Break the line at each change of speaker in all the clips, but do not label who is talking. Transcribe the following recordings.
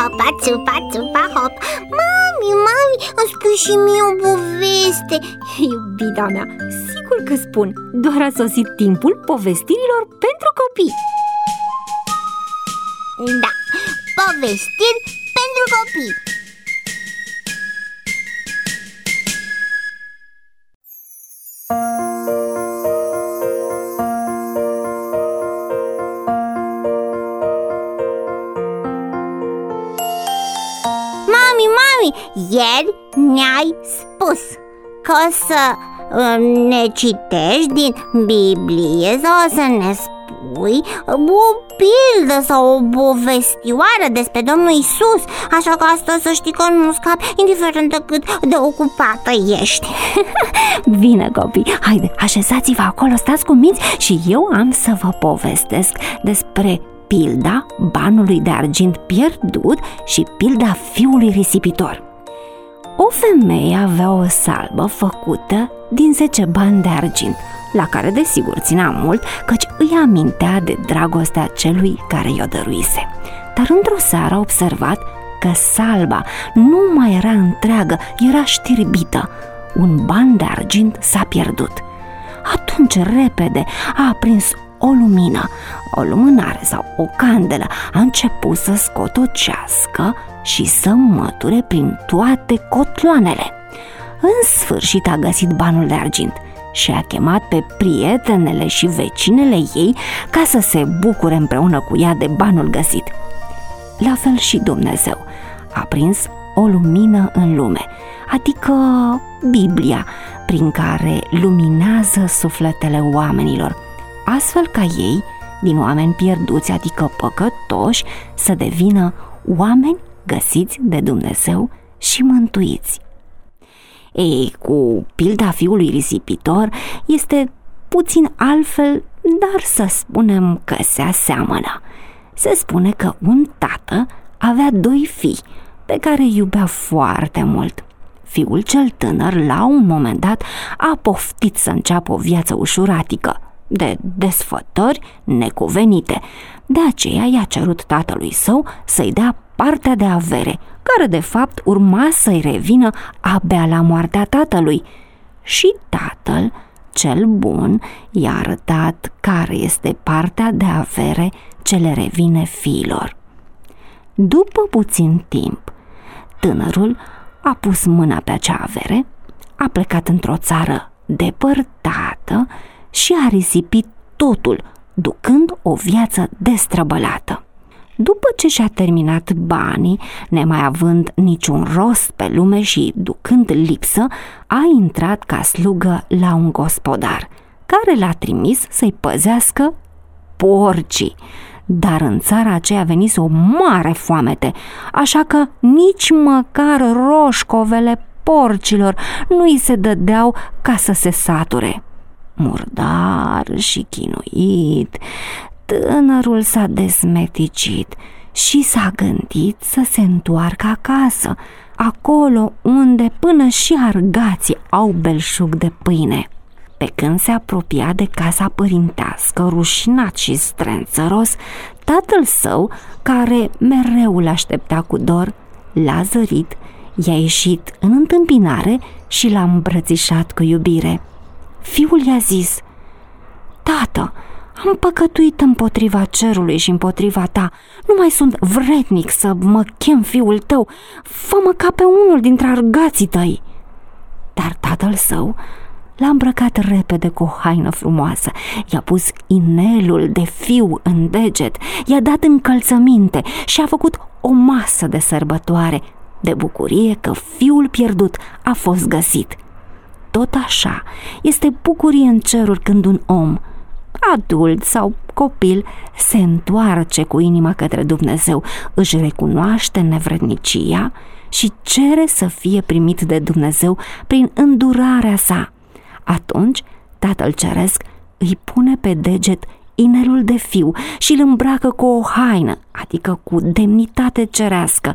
țupa, țupa, țupa, hop. Mami, îmi spui și mie o poveste.
Iubita mea, sigur că spun. Doar a sosit timpul povestirilor pentru copii.
Da, povestiri pentru copii. Mami, ieri ne-ai spus că o să ne citești din Biblie sau o să ne spui o pildă sau o povestioară despre Domnul Iisus. Așa că astăzi să știi că nu scapi, indiferent de cât de ocupată ești.
Bine, copii, haide, așezați-vă acolo, stați cuminți și eu am să vă povestesc despre pilda banului de argint pierdut și pilda fiului risipitor. O femeie avea o salbă făcută din 10 bani de argint, la care desigur ținea mult, căci îi amintea de dragostea celui care i-o dăruise. Dar într-o seară a observat că salba nu mai era întreagă, era știrbită. Un ban de argint s-a pierdut. Atunci repede a aprins o lumină, o lumânare sau o candelă, a început să scotocească și să măture prin toate cotloanele. În sfârșit a găsit banul de argint și a chemat pe prietenele și vecinele ei ca să se bucure împreună cu ea de banul găsit. La fel și Dumnezeu a prins o lumină în lume, adică Biblia, prin care luminează sufletele oamenilor, astfel ca ei, din oameni pierduți, adică păcătoși, să devină oameni găsiți de Dumnezeu și mântuiți. Ei, cu pilda fiului risipitor este puțin altfel, dar să spunem că se aseamănă. Se spune că un tată avea 2 fii pe care îi iubea foarte mult. Fiul cel tânăr, la un moment dat, a poftit să înceapă o viață ușuratică, de desfătări necuvenite. De aceea i-a cerut tatălui său să-i dea partea de avere, care de fapt urma să-i revină abia la moartea tatălui. Și tatăl, cel bun, i-a arătat care este partea de avere ce le revine fiilor. După puțin timp, tânărul a pus mâna pe acea avere, a plecat într-o țară depărtată și a risipit totul, ducând o viață destrăbălată. După ce și-a terminat banii, nemai având niciun rost pe lume și ducând lipsă, a intrat ca slugă la un gospodar, care l-a trimis să-i păzească porcii. Dar în țara aceea venise o mare foamete, așa că nici măcar roșcovele porcilor nu îi se dădeau ca să se sature. Murdar și chinuit, tânărul s-a desmeticit și s-a gândit să se întoarcă acasă, acolo unde până și argații au belșug de pâine. Pe când se apropia de casa părintească, rușinat și strențăros, tatăl său, care mereu l-aștepta cu dor, l-a zărit, i-a ieșit în întâmpinare și l-a îmbrățișat cu iubire. Fiul i-a zis: „Tată, am păcătuit împotriva cerului și împotriva ta. Nu mai sunt vrednic să mă chem fiul tău. Fă-mă ca pe unul dintre argații tăi." Dar tatăl său l-a îmbrăcat repede cu o haină frumoasă, i-a pus inelul de fiu în deget, i-a dat încălțăminte și a făcut o masă de sărbătoare, de bucurie că fiul pierdut a fost găsit. Tot așa este bucurie în ceruri când un om, adult sau copil, se întoarce cu inima către Dumnezeu, își recunoaște nevrednicia și cere să fie primit de Dumnezeu prin îndurarea sa. Atunci Tatăl Ceresc îi pune pe deget inelul de fiu și îl îmbracă cu o haină, adică cu demnitate cerească,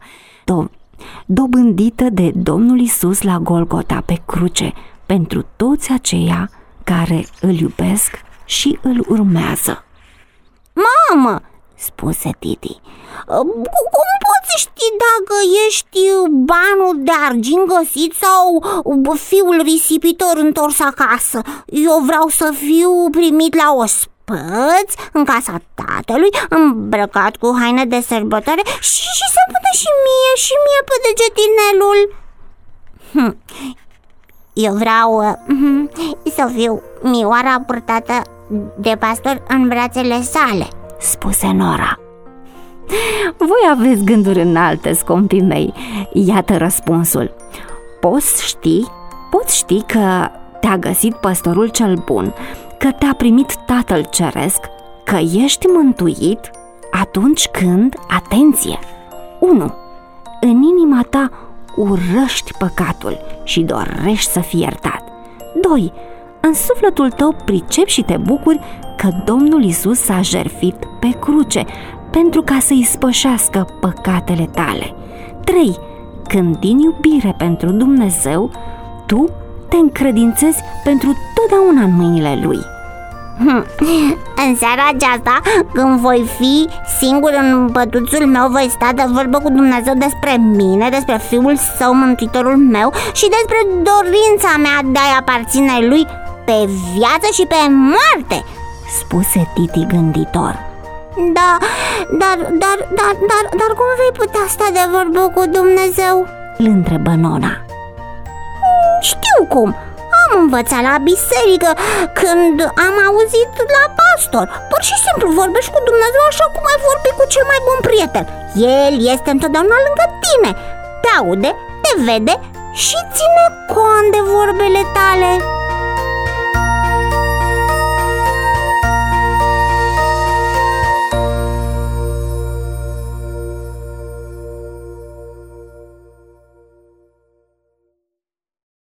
dobândită de Domnul Iisus la Golgota pe cruce, pentru toți aceia care îl iubesc și îl urmează.
Mamă, spuse Titi. Cum poți ști dacă ești banul de argint găsit sau fiul risipitor întors acasă? Eu vreau să fiu primit la ospăți în casa tatălui, îmbrăcat cu haine de sărbătoare și să pună și mie pe degetinelul. Eu vreau să fiu Mioara purtată de pastor în brațele sale, spuse Nora.
Voi aveți gânduri înalte, scompii mei. Iată răspunsul. Poți ști că te-a găsit păstorul cel bun, că te-a primit Tatăl Ceresc, că ești mântuit atunci când, atenție, 1. În inima ta urăști păcatul și dorești să fii iertat. 2. În sufletul tău pricepi și te bucuri că Domnul Iisus s-a jertfit pe cruce pentru ca să-i spășească păcatele tale. 3. Când din iubire pentru Dumnezeu, tu te încredințezi pentru totdeauna în mâinile Lui.
În seara aceasta, când voi fi singur în pătuțul meu, voi sta de vorbă cu Dumnezeu despre mine, despre Fiul Său, Mântuitorul meu, și despre dorința mea de a-i aparține Lui pe viață și pe moarte, spuse Titi gânditor. Dar cum vei putea sta de vorbă cu Dumnezeu? Îl întrebă Nona. Știu cum. Am învățat la biserică, când am auzit la pastor. Pur și simplu vorbești cu Dumnezeu așa cum ai vorbi cu cel mai bun prieten. El este întotdeauna lângă tine, te aude, te vede și ține cont de vorbele tale.